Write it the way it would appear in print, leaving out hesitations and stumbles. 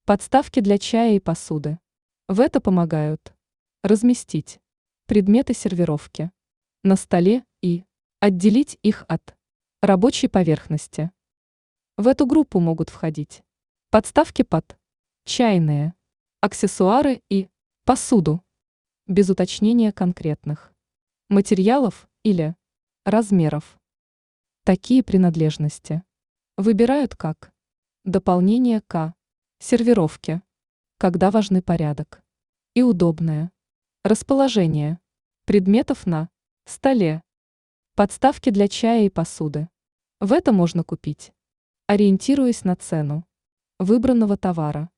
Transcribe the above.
Подставки для чая и посуды. В это помогают разместить предметы сервировки на столе и отделить их от рабочей поверхности. В эту группу могут входить подставки под чайные, аксессуары и посуду, без уточнения конкретных материалов или размеров. Такие принадлежности выбирают как дополнение к сервировке, когда важны порядок и удобное расположение предметов на столе. Подставки для чая и посуды. В это можно купить, ориентируясь на цену выбранного товара.